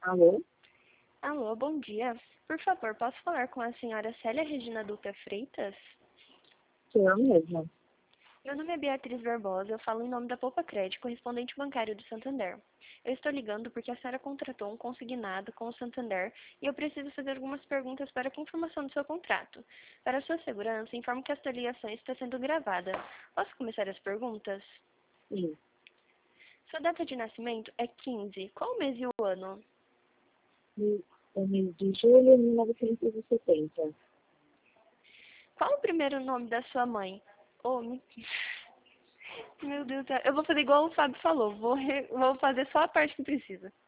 Alô? Alô, bom dia. Por favor, posso falar com a senhora Célia Regina Dutra Freitas? Sou eu mesma. Meu nome é Beatriz Barbosa, eu falo em nome da Poupa Crédito, correspondente bancário do Santander. Eu estou ligando porque a senhora contratou um consignado com o Santander e eu preciso fazer algumas perguntas para a confirmação do seu contrato. Para sua segurança, informo que esta ligação está sendo gravada. Posso começar as perguntas? Sim. Sua data de nascimento é 15. Qual o mês e o ano? No mês de julho de 1970. Qual o primeiro nome da sua mãe? Oh, meu Deus do céu. Eu vou fazer igual o Fábio falou. Vou fazer só a parte que precisa.